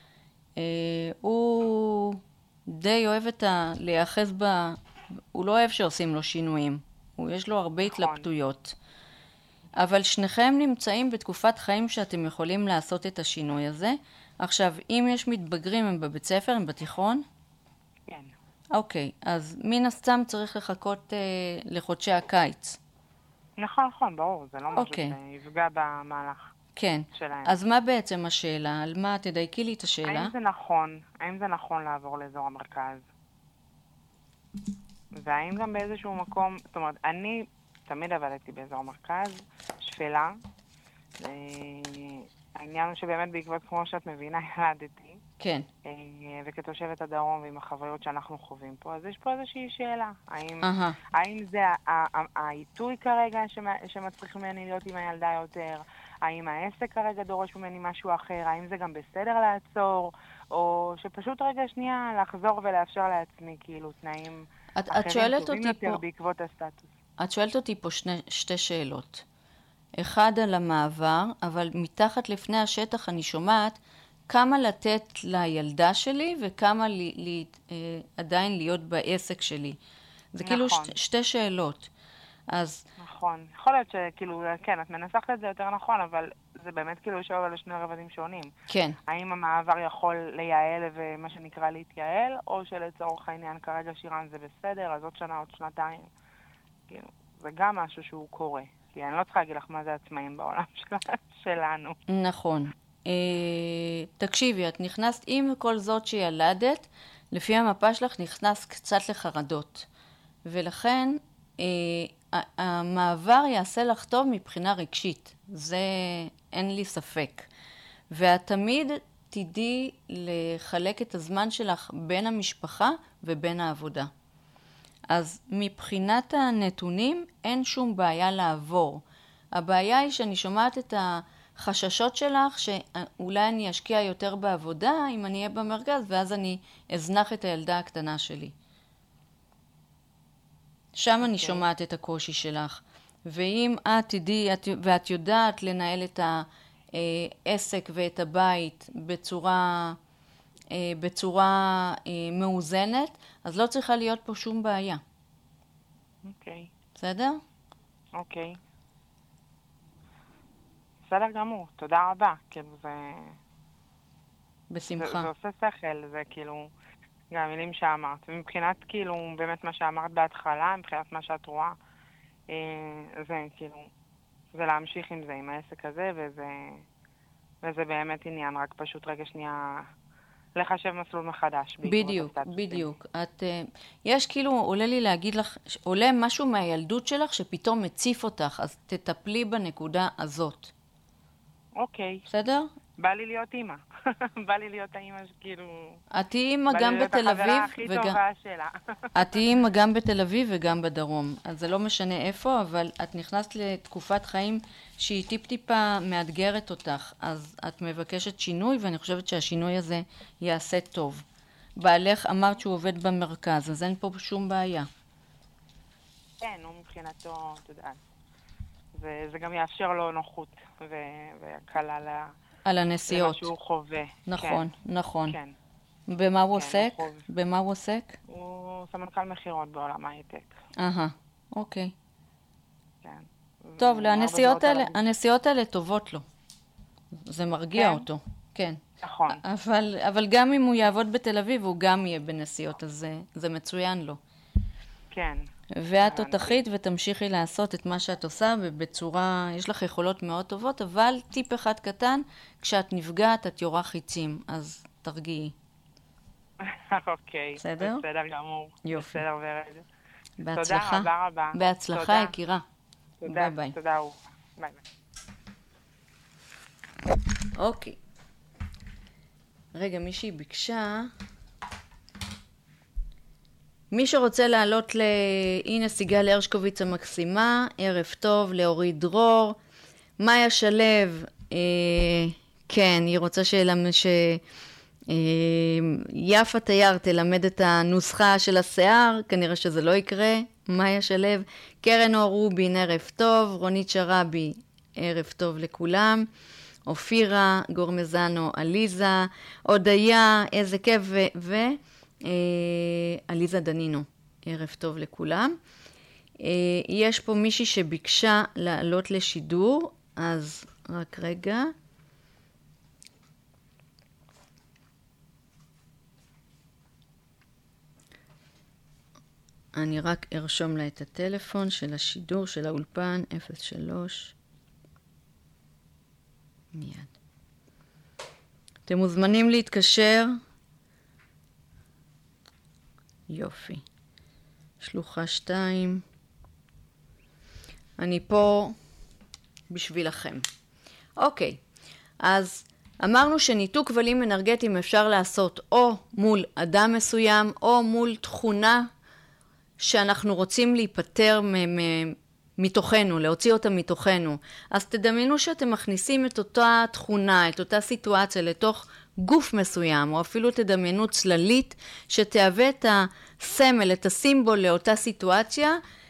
הוא די אוהב להיאחז הוא לא אוהב שעושים לו שינויים. יש לו הרבה התלבטויות. אבל שניכם נמצאים בתקופת חיים שאתם יכולים לעשות את השינוי הזה. עכשיו, אם יש מתבגרים, הם בבית ספר, הם בתיכון? כן. אוקיי, אז מן הסתם צריך לחכות לחודשי הקיץ. נכון, ברור. זה לא משהו שיפגע במהלך. כן. שלהם. אז מה בעצם השאלה? על מה? תדייקי לי את השאלה. האם זה נכון לעבור לאזור המרכז? והאם גם באיזשהו מקום, זאת אומרת, אני תמיד עבדתי באזור המרכז, שפלה. העניין הוא שבאמת בעקבות, כמו שאת מבינה, ילדתי. כן. וכתושבת הדרום ועם החוויות שאנחנו חווים פה, אז יש פה איזושהי שאלה. האם זה העיתוי כרגע שמצריך ממני להיות עם הילדה יותר? האם העסק כרגע דורש ממני משהו אחר? האם זה גם בסדר לעצור? או שפשוט רגע שנייה לחזור ולאפשר לעצמי כאילו תנאים אחרים טובים יותר בעקבות הסטטוס? את שואלת אותי פה שתי שאלות. אחד על המעבר, אבל מתחת לפני השטח אני שומעת כמה לתת לילדה שלי וכמה עדיין להיות בעסק שלי. זה נכון. כאילו שתי שאלות. אז... נכון. יכול להיות שכאילו, כן, את מנסחת את זה יותר נכון, אבל זה באמת כאילו יושב על שני רבדים שונים. כן. האם המעבר יכול לייעל ומה שנקרא להתייעל, או שלצורך העניין כרגע שירן זה בסדר, אז עוד שנה, עוד שנתיים. כאילו, זה גם משהו שהוא קורה. כי אני לא צריכה להגיד לך מה זה עצמאים בעולם שלנו. נכון. תקשיבי, את נכנסת עם כל זאת שילדת, לפי המפה שלך נכנס קצת לחרדות. ולכן המעבר יעשה לך טוב מבחינה רגשית. זה אין לי ספק. ואת תמיד תדעי לחלק את הזמן שלך בין המשפחה ובין העבודה. אז מבחינת הנתונים אין שום בעיה לעבור. הבעיה היא שאני שומעת את החששות שלך שאולי אני אשקיע יותר בעבודה אם אני אהיה במרכז ואז אני אזנח את הילדה הקטנה שלי. שם אני שומעת את הקושי שלך. ואם את תדעי ואת יודעת לנהל את העסק ואת הבית בצורה מאוזנת, אז לא צריכה להיות פה שום בעיה. אוקיי. בסדר? אוקיי. בסדר גמור, תודה רבה. כאילו זה... בשמחה. זה עושה שכל, זה כאילו... גם המילים שאמרת. ומבחינת כאילו באמת מה שאמרת בהתחלה, מבחינת מה שאת רואה, זה כאילו... זה להמשיך עם זה, עם העסק הזה, וזה באמת עניין, רק פשוט רגע שנייה... לחשב מסלול מחדש. בדיוק, בדיוק. יש כאילו, עולה לי להגיד לך, עולה משהו מהילדות שלך שפתאום מציף אותך, אז תטפלי בנקודה הזאת. אוקיי. בסדר? בא לי להיות אימא. בא לי להיות האימא שכאילו... את תהיי אימא גם בתל אביב. בא לי להיות החברה הכי טובה שלה. את תהיי אימא גם בתל אביב וגם בדרום. אז זה לא משנה איפה, אבל את נכנסת לתקופת חיים שהיא טיפ-טיפה מאתגרת אותך. אז את מבקשת שינוי, ואני חושבת שהשינוי הזה יעשה טוב. בעלך אמרת שהוא עובד במרכז, אז אין פה שום בעיה. כן, הוא מבחינתו, אתה יודע. זה גם יאפשר לו נוחות והקלה על הנסיעות. למה שהוא חווה. נכון, כן. נכון. כן. במה הוא עוסק? במה הוא עוסק? הוא סמנכ"ל מחירות בעולם ההייטק. אוקיי. כן. טוב, הנסיעות האלה טובות לו. זה מרגיע אותו. כן. נכון. אבל גם אם הוא יעבוד בתל אביב, הוא גם יהיה בנסיעות, אז זה מצוין לו. כן. ואת תותחית ותמשיכי לעשות את מה שאת עושה, ובצורה, יש לך יכולות מאוד טובות, אבל טיפ אחד קטן, כשאת נפגעת את יורה חיצים, אז תרגיעי. אוקיי. בסדר? בסדר גמור. יופי. בסדר ורד. בהצלחה. תודה רבה רבה. בהצלחה, יקירה. תודה. ביי ביי. תודה אהוב. ביי ביי. אוקיי. רגע, מישהי ביקשה... מי שרוצה לעלות הנה סיגל הרשקוביץ המקסימה, ערב טוב, לאורית דרור, מאיה שלו, כן, היא רוצה יפה תייר תלמד את הנוסחה של השיער, כנראה שזה לא יקרה, מאיה שלו, קרן אור רובין, ערב טוב, רונית שרבי, ערב טוב לכולם, אופירה, גורמזנו, עליזה, הודיה, איזה כיף עליזה דנינו, ערב טוב לכולם. יש פה מישהי שביקשה לעלות לשידור, אז רק רגע. אני רק ארשום לה את הטלפון של השידור של האולפן, 03. מיד. אתם מוזמנים להתקשר. יופי. שלוחה 2. אני פה בשבילכם. אוקיי. אז אמרנו שניתוק כבלים אנרגטיים אפשר לעשות או מול אדם מסוים או מול תכונה שאנחנו רוצים להיפטר מתוכנו, להוציא אותה מתוכנו. אז תדמיינו שאתם מכניסים את אותה תכונה, את אותה סיטואציה לתוך גוף מסוים, או אפילו תדמיינו צללית שתהווה את הסמל, את הסימבול לאותה סיטואציה,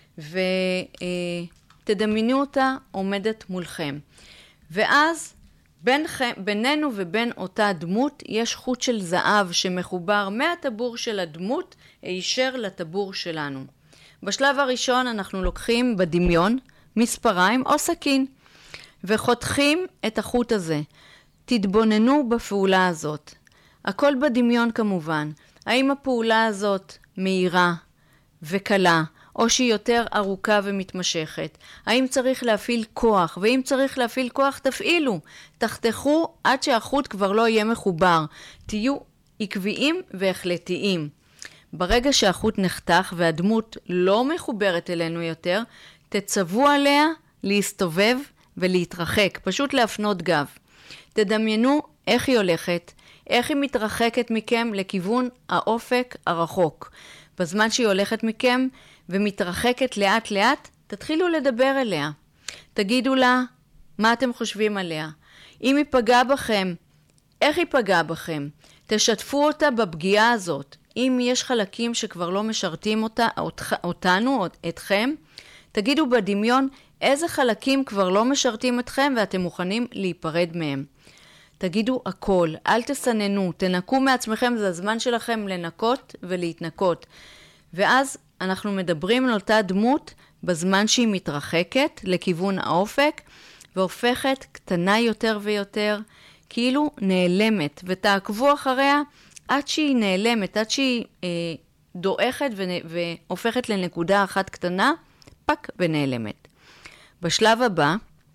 ותדמיינו אותה עומדת מולכם. ואז בינינו ובין אותה דמות יש חוט של זהב שמחובר מהטבור של הדמות הישר לטבור שלנו. בשלב הראשון אנחנו לוקחים בדמיון מספריים או סכין. וחותכים את החוט הזה. תתבוננו בפעולה הזאת. הכל בדמיון כמובן. האם הפעולה הזאת מהירה וקלה, או שהיא יותר ארוכה ומתמשכת? האם צריך להפעיל כוח? ואם צריך להפעיל כוח, תפעילו. תחתכו עד שהחוט כבר לא יהיה מחובר. תהיו עקביים והחלטיים. ברגע שהחוט נחתך והדמות לא מחוברת אלינו יותר, תצוו עליה להסתובב ולהתרחק, פשוט להפנות גב. תדמיינו איך היא הולכת, איך היא מתרחקת מכם לכיוון האופק הרחוק. בזמן שהיא הולכת מכם ומתרחקת לאט לאט, תתחילו לדבר אליה. תגידו לה מה אתם חושבים עליה. אם היא פגעה בכם, איך היא פגעה בכם? תשתפו אותה בפגיעה הזאת. אם יש חלקים שכבר לא משרתים אותנו, אתכם, תגידו בדמיון איזה חלקים כבר לא משרתים אתכם ואתם מוכנים להיפרד מהם. תגידו הכל, אל תסננו, תנקו מעצמכם, זה הזמן שלכם לנקות ולהתנקות. ואז אנחנו מדברים על אותה דמות בזמן שהיא מתרחקת לכיוון האופק, והופכת קטנה יותר ויותר, כאילו נעלמת, ותעקבו אחריה עד שהיא נעלמת, עד שהיא דועכת והופכת לנקודה אחת קטנה, פק ונעלמת. בשלב הבא,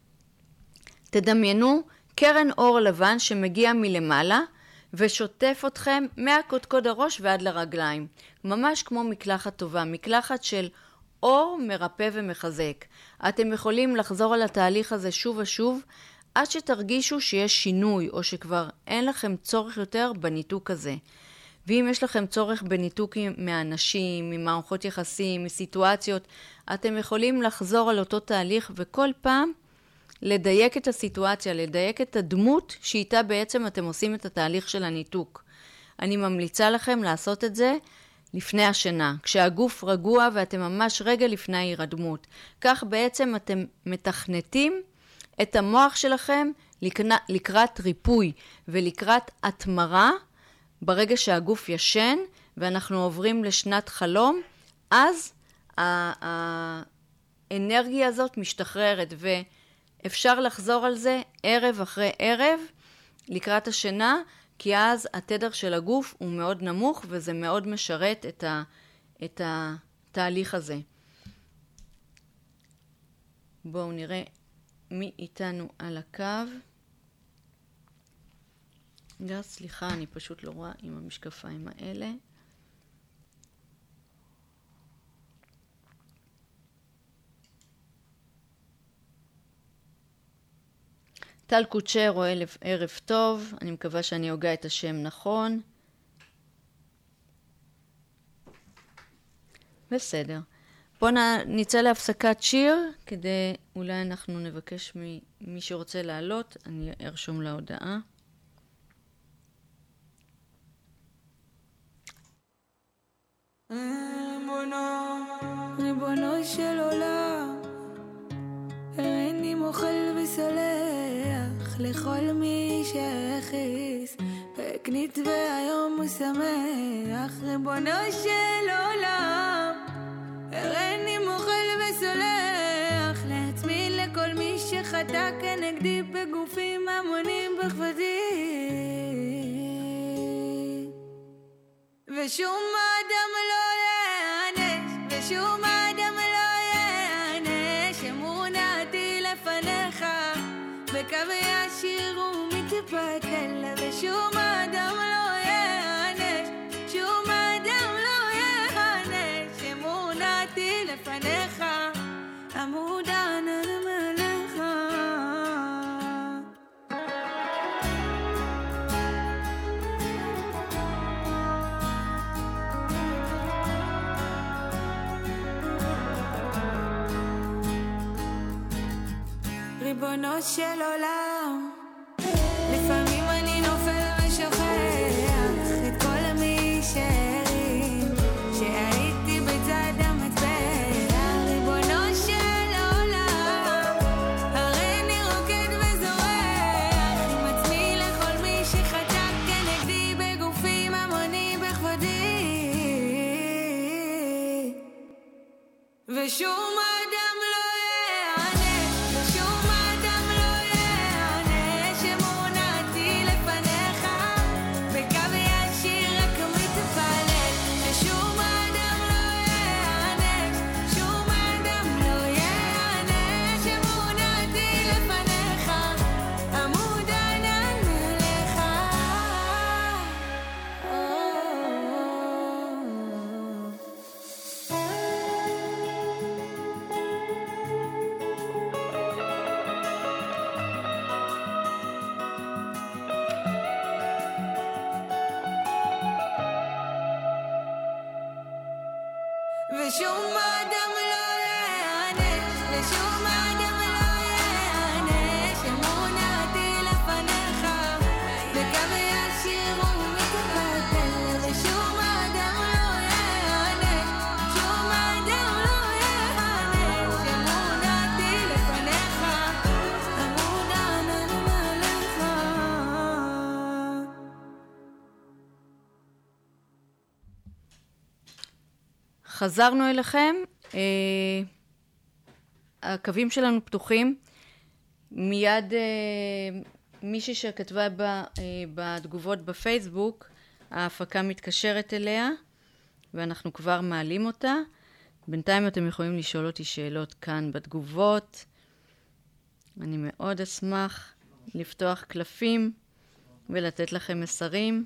תדמיינו קרן אור לבן שמגיע מלמעלה ושוטף אתכם מהקודקוד הראש ועד לרגליים. ממש כמו מקלחת טובה, מקלחת של אור מרפא ומחזק. אתם יכולים לחזור על התהליך הזה שוב ושוב, עד שתרגישו שיש שינוי או שכבר אין לכם צורך יותר בניתוק הזה. ואם יש לכם צורך בניתוק מאנשים, ממערכות יחסים, מסיטואציות, אתם יכולים לחזור על אותו תהליך וכל פעם לדייק את הסיטואציה, לדייק את הדמות שאיתה בעצם אתם עושים את התהליך של הניתוק. אני ממליצה לכם לעשות את זה לפני השינה, כשהגוף רגוע ואתם ממש רגע לפני ההירדמות. כך בעצם אתם מתכנתים את המוח שלכם לקראת ריפוי ולקראת התמרה. ברגע שהגוף ישן ואנחנו עוברים לשנת חלום, אז האנרגיה הזאת משתחררת ואפשר לחזור על זה ערב אחרי ערב לקראת השינה, כי אז התדר של הגוף הוא מאוד נמוך וזה מאוד משרת את התהליך הזה. בואו נראה מי איתנו על הקו. סליחה, אני פשוט לא רואה עם המשקפיים האלה. טל קוצ'רו, ערב טוב. אני מקווה שאני הוגה את השם נכון. בסדר. בואו נצא להפסקת שיר, כדי אולי אנחנו נבקש ממי שרוצה לעלות. אני ארשום להודעה. ריבונו של עולם, הריני מוכל וסולח לכל מי שהכיס והקנית והיום הוא שמח. ריבונו של עולם, הריני מוכל וסולח לעצמי לכל מי שחטא כנגדי בגופים המונים בכבודי, ושום אדם לא יענש, ושום אדם לא יענש. אמונתי לפניך בקו ישיר ומתפתל, ושום אדם לא יענש, שום אדם לא יענש. אמונתי לפניך עמודן למלך. ריבונו של עולם, לפעמים אני נופל ושוכח את כל מי שהרים שהייתי בצד המטבע. ריבונו של עולם, הרי אני רוקד וזורח עם עצמי לכל מי שחטא כנגדי בגופים המונים בכבודי, ושום אדם לא יענש, ושום אדם לא ושום אדם לא יענש, אמונתי לפניך, בקו ישיר ומתקפל, ושום אדם לא יענש, שום אדם לא יענש, אמונתי לפניך, אמונה נמלך. חזרנו אליכם, הקווים שלנו פתוחים. מיד מישהי שכתבה בתגובות בפייסבוק, ההפקה מתקשרת אליה ואנחנו כבר מעלים אותה. בינתיים אתם יכולים לשאול אותי שאלות כאן בתגובות. אני מאוד אשמח לפתוח קלפים ולתת לכם מסרים.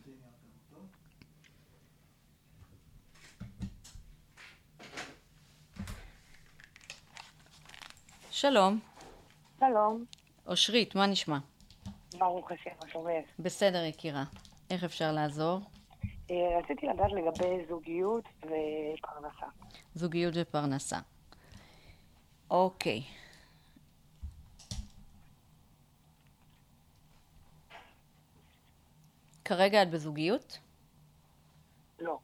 שלום. שלום. אושרית, מה נשמע? ברוך השם, מה שומעת? בסדר, יקירה. איך אפשר לעזור? רציתי לדעת לגבי זוגיות ופרנסה. זוגיות ופרנסה. אוקיי. כרגע את בזוגיות? לא.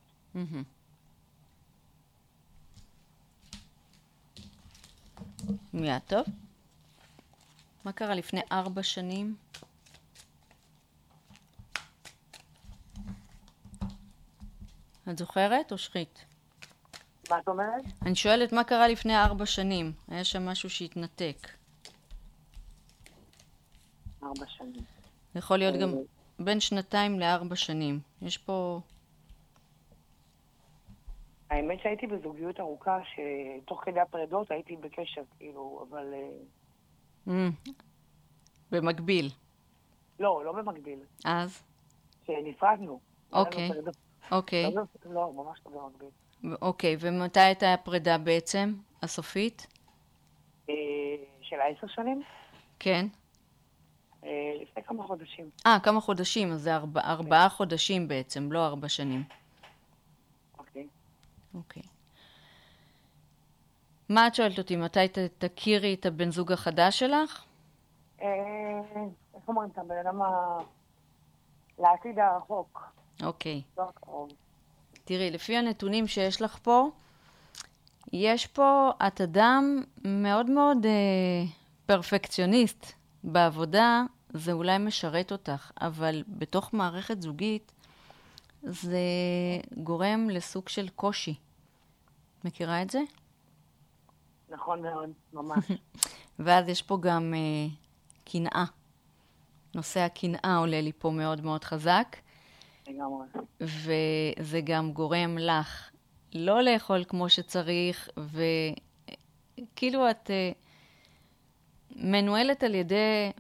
מיד טוב. מה קרה לפני 4 שנים? את זוכרת, אושרית? מה את אומרת? אני שואלת מה קרה לפני 4 שנים. היה שם משהו שהתנתק. 4 שנים. יכול להיות גם בין 2 ל4 שנים. יש פה... האמת שהייתי בזוגיות ארוכה, שתוך כדי הפרדות הייתי בקשר, כאילו, אבל... במקביל. לא, לא במקביל. אז? שנפרדנו. אוקיי. אוקיי. לא, ממש לא במקביל. אוקיי, ומתי הייתה הפרידה בעצם, הסופית? של 10 שנים? כן. לפני כמה חודשים. כמה חודשים, אז זה 4 חודשים בעצם, לא 4 שנים. אוקיי. אוקיי. מה את שואלת אותי? מתי תכירי את הבן זוג החדש שלך? איך אומרים את הבן אדם לעתיד הרחוק. אוקיי. לא הקרוב. תראי, לפי הנתונים שיש לך פה, יש פה, את אדם מאוד מאוד פרפקציוניסט. בעבודה זה אולי משרת אותך, אבל בתוך מערכת זוגית זה גורם לסוג של קושי. מכירה את זה? נכון מאוד, ממש. ואז יש פה גם קנאה. נושא הקנאה עולה לי פה מאוד מאוד חזק. לגמרי. וזה גם גורם לך לא לאכול כמו שצריך, וכאילו את מנוהלת על ידי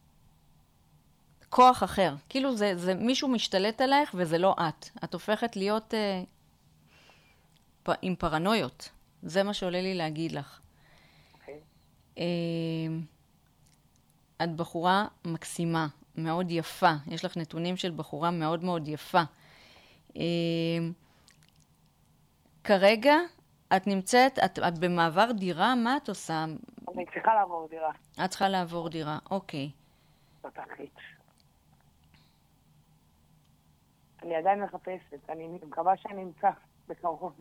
כוח אחר. כאילו זה מישהו משתלט עלייך וזה לא את. את הופכת להיות עם פרנויות. זה מה שעולה לי להגיד לך. את בחורה מקסימה, מאוד יפה. יש לך נתונים של בחורה מאוד מאוד יפה. כרגע את נמצאת, את במעבר דירה, מה את עושה? אני צריכה לעבור דירה. את צריכה לעבור דירה, אוקיי. בתכלית. אני עדיין מחפשת, אני מקווה שאני אמצא בקרוב.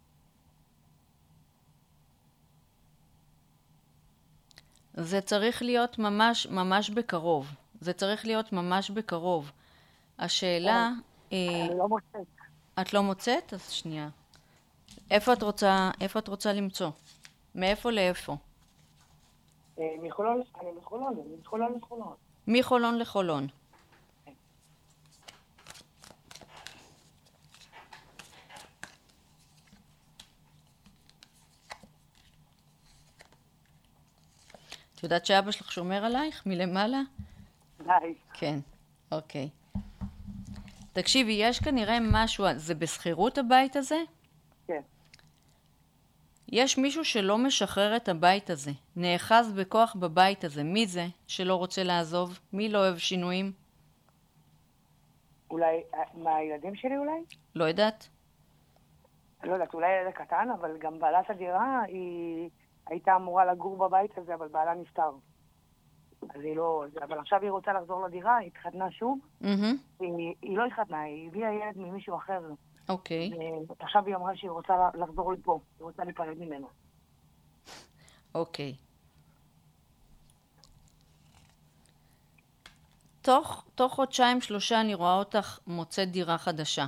זה צריך להיות ממש בקרוב. זה צריך להיות ממש בקרוב. השאלה... אני לא מוצאת. את לא מוצאת? אז שנייה. איפה את רוצה למצוא? מאיפה לאיפה? מחולון לחולון. מחולון לחולון. את יודעת שאבא שלך שומר עלייך מלמעלה? די. כן, אוקיי. תקשיבי, יש כנראה משהו, זה בסחירות הבית הזה? כן. יש מישהו שלא משחרר את הבית הזה, נאחז בכוח בבית הזה. מי זה שלא רוצה לעזוב? מי לא אוהב שינויים? אולי, מהילדים שלי אולי? לא יודעת. לא יודעת, אולי ילד קטן, אבל גם בעלת הדירה היא הייתה אמורה לגור בבית הזה, אבל בעלה נפטר. אז היא לא... אבל עכשיו היא רוצה לחזור לדירה, היא התחתנה שוב. היא לא התחתנה, היא הביאה ילד ממישהו אחר. אוקיי. עכשיו היא אמרה שהיא רוצה לחזור לפה, היא רוצה להיפרד ממנו. אוקיי. תוך חודשיים 3 אני רואה אותך מוצאת דירה חדשה.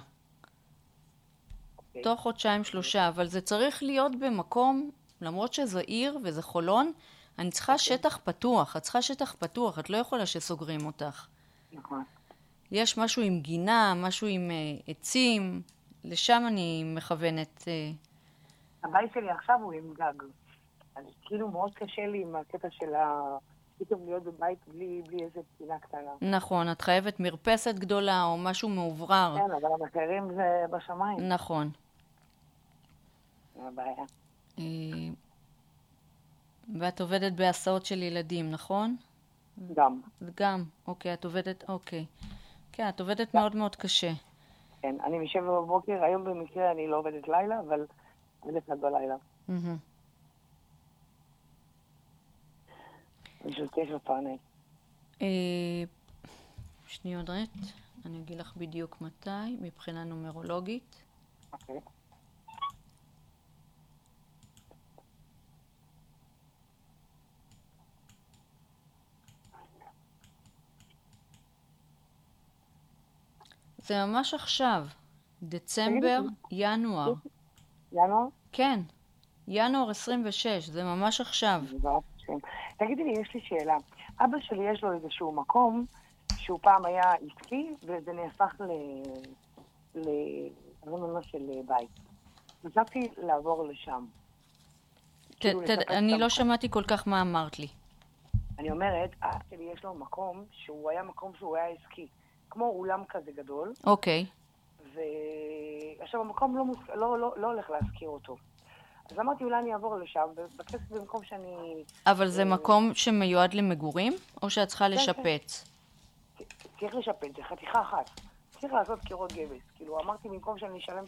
תוך חודשיים 3, אבל זה צריך להיות במקום, למרות שזה עיר וזה חולון, אני צריכה שטח פתוח, את צריכה שטח פתוח, את לא יכולה שסוגרים אותך. נכון. יש משהו עם גינה, משהו עם עצים, לשם אני מכוונת. הבית שלי עכשיו הוא עם גג. אז כאילו מאוד קשה לי עם הקטע של פתאום להיות בבית בלי איזה פינה קטנה. נכון, את חייבת מרפסת גדולה או משהו מעוברר. כן, אבל המחירים זה בשמיים. נכון. מה הבעיה? ואת עובדת בהסעות של ילדים, נכון? גם, אוקיי, את עובדת, אוקיי. כן, את עובדת מאוד מאוד קשה. כן, אני משבע בבוקר, היום במקרה אני לא עובדת לילה, אבל עובדת עד בלילה. אני של 9 פעמים. שניות רט, אני אגיד לך בדיוק מתי, מבחינה נומרולוגית. אוקיי. זה ממש עכשיו, דצמבר, ינואר. ינואר? כן, ינואר 26, זה ממש עכשיו. תגידי לי, יש לי שאלה. אבא שלי יש לו איזשהו מקום שהוא פעם היה עסקי, וזה נהפך של בית. חשבתי לעבור לשם. אני לא שמעתי כל כך מה אמרת לי. אני אומרת, אבא שלי יש לו מקום שהוא היה עסקי. כמו אולם כזה גדול. אוקיי. ועכשיו המקום לא הולך להזכיר אותו. אז אמרתי, אולי אני אעבור לשם, ובכסף במקום שאני... אבל זה מקום שמיועד למגורים, או שאת צריכה לשפץ? צריך לשפץ, זה חתיכה אחת. צריך לעשות קירות גבס. כאילו, אמרתי, במקום שאני אשלם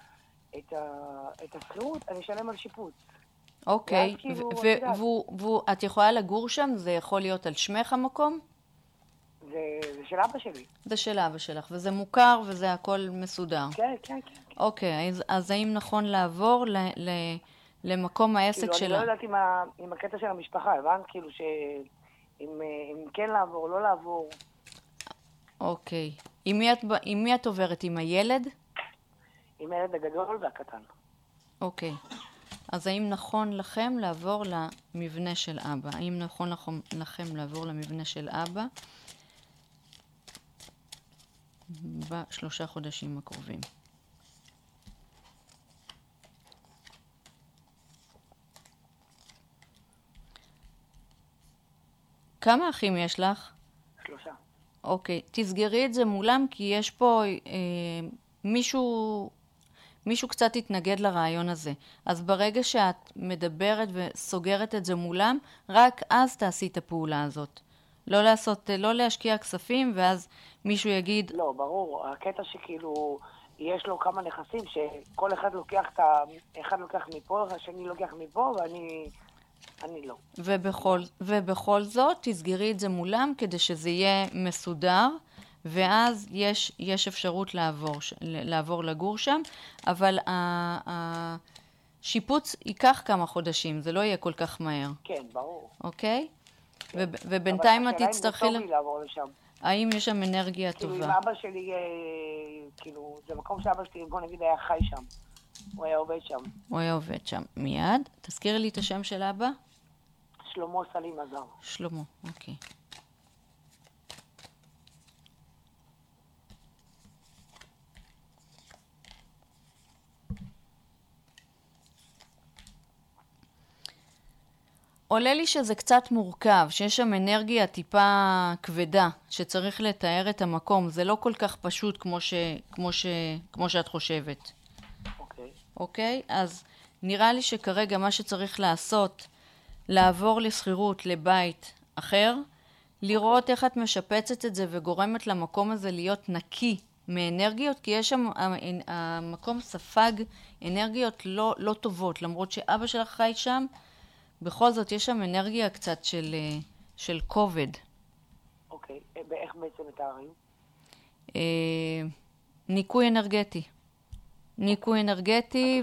את השכירות, אני אשלם על שיפוץ. אוקיי, ואת יכולה לגור שם? זה יכול להיות על שמך המקום? זה של אבא שלי. זה של אבא שלך, וזה מוכר וזה הכל מסודר. כן, כן, כן. אוקיי, אז האם נכון לעבור למקום העסק שלה? כאילו, אני לא יודעת עם הקטע של המשפחה, הבנת? כאילו אם כן לעבור, לא לעבור. אוקיי. עם מי את עוברת? עם הילד? עם הילד הגדול והקטן. אוקיי. אז האם נכון לכם לעבור למבנה של אבא? האם נכון לכם לעבור למבנה של אבא? ב3 חודשים הקרובים. כמה אחים יש לך? 3. אוקיי, תסגרי את זה מולם, כי יש פה מישהו קצת התנגד לרעיון הזה. אז ברגע שאת מדברת וסוגרת את זה מולם, רק אז תעשי את הפעולה הזאת. לא להשקיע כספים, ואז מישהו יגיד... לא, ברור. הקטע שכאילו, יש לו כמה נכסים, שכל אחד לוקח אחד לוקח מפה, השני לוקח מפה, ואני לא. ובכל זאת, תסגרי את זה מולם, כדי שזה יהיה מסודר, ואז יש אפשרות לעבור לגור שם, אבל השיפוץ ייקח כמה חודשים, זה לא יהיה כל כך מהר. כן, ברור. אוקיי? ובינתיים את תצטרכי... אבל השאלה אם לעבור לשם. האם יש שם אנרגיה טובה? כאילו, עם אבא שלי, כאילו, זה מקום שאבא שלי, בוא נגיד, היה חי שם. הוא היה עובד שם. הוא היה עובד שם. מיד. תזכירי לי את השם של אבא? שלמה סלים עזר. שלמה, אוקיי. עולה לי שזה קצת מורכב, שיש שם אנרגיה טיפה כבדה, שצריך לתאר את המקום. זה לא כל כך פשוט כמו שאת חושבת. אוקיי? אז נראה לי שכרגע מה שצריך לעשות, לעבור לסחירות לבית אחר, לראות איך את משפצת את זה וגורמת למקום הזה להיות נקי מאנרגיות, כי יש שם, המקום ספג אנרגיות לא טובות, למרות שאבא שלך חי שם, בכל זאת יש שם אנרגיה קצת של כובד. אוקיי, איך בעצם מתארים? ניקוי אנרגטי. ניקוי אנרגטי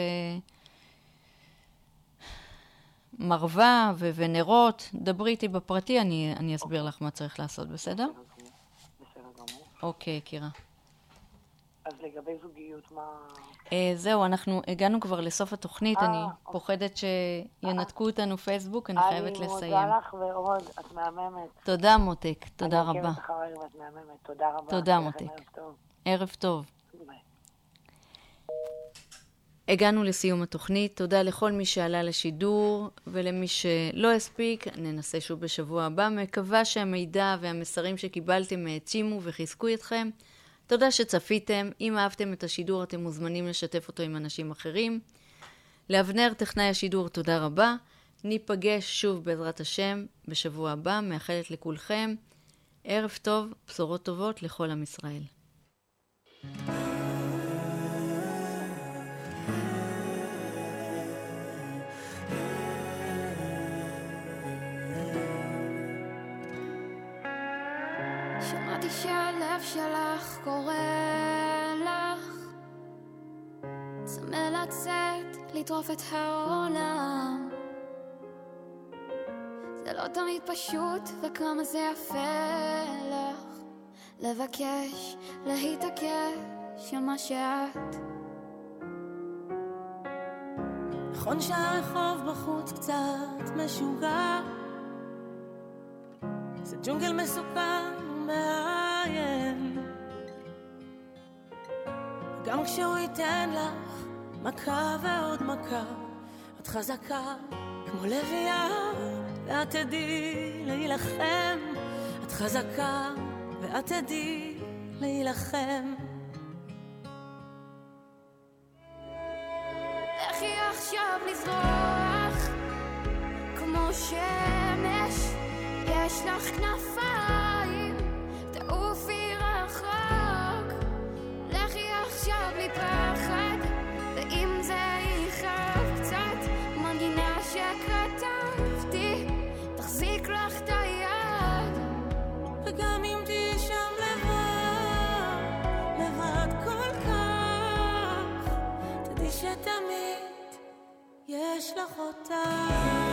מרווה ונרות. דברי איתי בפרטי, אני אסביר לך מה צריך לעשות, בסדר? בסדר גמור. אוקיי, קירה. אז לגבי זוגיות, מה... זהו, אנחנו הגענו כבר לסוף התוכנית, אני פוחדת שינתקו אותנו פייסבוק, אני חייבת לסיים. אני מודה לך ועוד, את מהממת. תודה מותק, תודה רבה. אני עוקבת אחריי ואת מהממת, תודה רבה. תודה מותק. ערב טוב. ערב טוב. הגענו לסיום התוכנית, תודה לכל מי שעלה לשידור ולמי שלא הספיק, ננסה שוב בשבוע הבא, מקווה שהמידע והמסרים שקיבלתם העצימו וחיזקו אתכם. תודה שצפיתם, אם אהבתם את השידור אתם מוזמנים לשתף אותו עם אנשים אחרים. לאבנר טכנאי השידור תודה רבה, ניפגש שוב בעזרת השם בשבוע הבא, מאחלת לכולכם ערב טוב, בשורות טובות לכל עם ישראל. שמעתי שהלב שלך קורא לך, צמא לצאת, לטרוף את העולם. זה לא תמיד פשוט, וכמה זה יפה לך לבקש, להתעקש על מה שאת. נכון שהרחוב בחוץ קצת משוגע, זה ג'ונגל מסוכן ומאיים, גם כשהוא ייתן לך מכה ועוד מכה, את חזקה כמו לביאה ואת תדעי להילחם, את חזקה ואת תדעי להילחם. לכי עכשיו לזרוח כמו שמש, יש לך כנפיים, תעופי רחוק. לכי עכשיו בלי פחד, ואם זה יכאב קצת, מנגינה שכתבתי תחזיק לך את היד. וגם אם תהיי שם לבד, לבד כל כך, תדעי שתמיד יש לך אותה.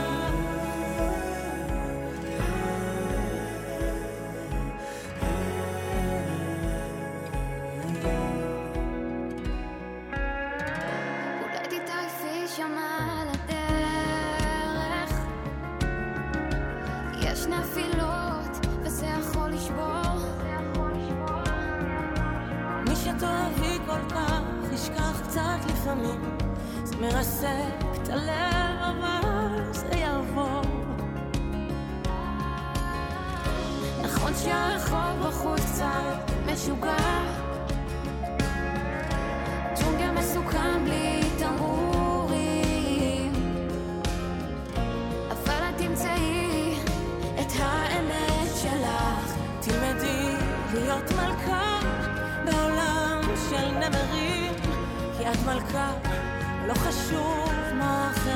נפילות וזה יכול לשבור, מי שתאהבי כל כך ישכח קצת לפעמים, זה מרסק את הלב אבל זה יעבור. נכון שהרחוב בחוץ קצת משוגע, ג'ונגל מסוכן בלי תמרורים, אבל את תמצאי את האמת שלך, תלמדי להיות מלכה בעולם של נמרים, כי את מלכה, לא חשוב מה אחר